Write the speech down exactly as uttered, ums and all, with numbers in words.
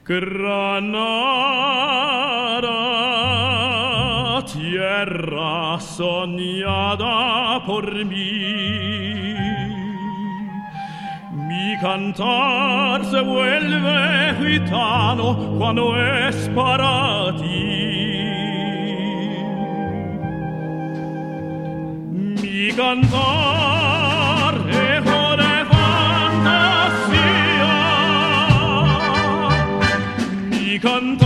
Granada, tierra soñada por mí, mi cantar se vuelve gitano cuando es para ti. Mi cantar eco de fantasía, mi cantar